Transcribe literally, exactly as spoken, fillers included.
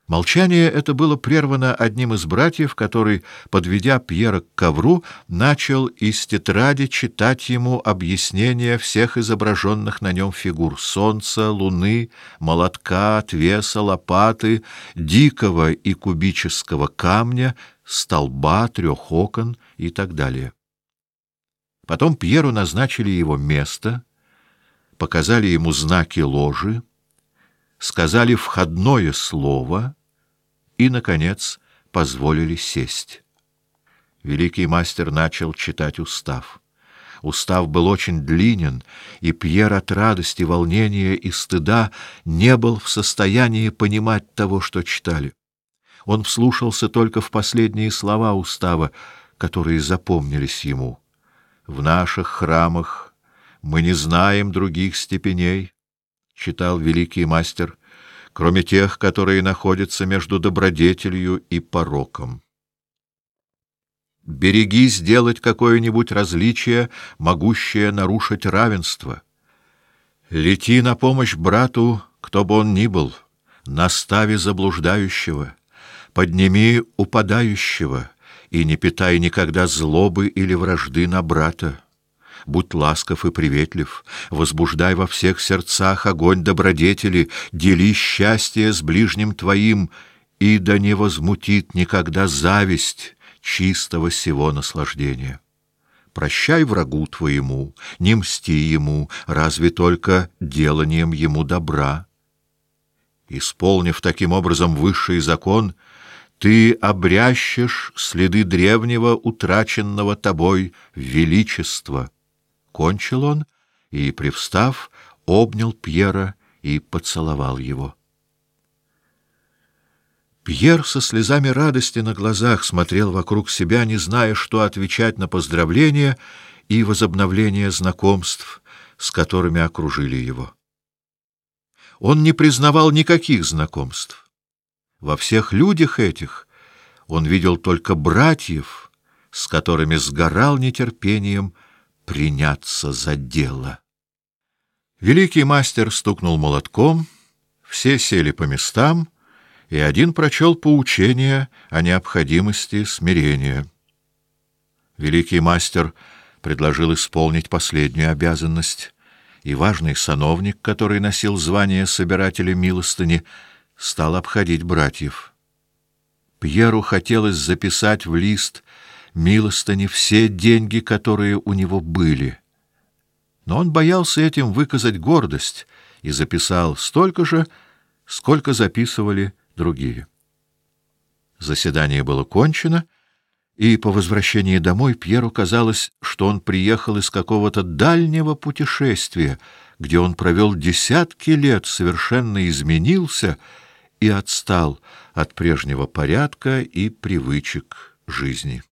Молчание это было прервано одним из братьев, который, подведя Пьера к ковру, начал из тетради читать ему объяснения всех изображенных на нем фигур: солнца, луны, молотка, отвеса, лопаты, дикого и кубического камня, столба, трех окон и так далее. Потом Пьеру назначили его место, показали ему знаки ложи, сказали входное слово и, наконец, позволили сесть. Великий мастер начал читать устав. Устав был очень длинен, и Пьер от радости, волнения и стыда не был в состоянии понимать того, что читали. Он вслушался только в последние слова устава, которые запомнились ему. «В наших храмах мы не знаем других степеней», — читал великий мастер, кроме тех, которые находятся между добродетелью и пороком. Береги сделать какое-нибудь различие, могущее нарушить равенство. Лети на помощь брату, кто бы он ни был, настави заблуждающего, подними упадающего и не питай никогда злобы или вражды на брата. Будь ласков и приветлив, возбуждай во всех сердцах огонь добродетели, дели счастье с ближним твоим, и да не возмутит никогда зависть чистого сего наслаждения. Прощай врагу твоему, не мсти ему, разве только деланием ему добра. Исполнив таким образом высший закон, ты обрящешь следы древнего, утраченного тобой величества. Кончил он и, привстав, обнял Пьера и поцеловал его. Пьер со слезами радости на глазах смотрел вокруг себя, не зная, что отвечать на поздравления и возобновление знакомств, с которыми окружили его. Он не признавал никаких знакомств. Во всех людях этих он видел только братьев, с которыми сгорал нетерпением приняться за дело. Великий мастер стукнул молотком, все сели по местам, и один прочел поучение о необходимости смирения. Великий мастер предложил исполнить последнюю обязанность, и важный сановник, который носил звание собирателя милостыни, стал обходить братьев. Пьеру хотелось записать в лист милостыни все деньги, которые у него были. Но он боялся этим выказать гордость и записал столько же, сколько записывали другие. Заседание было кончено, и по возвращении домой Пьеру казалось, что он приехал из какого-то дальнего путешествия, где он провел десятки лет, совершенно изменился и отстал от прежнего порядка и привычек жизни.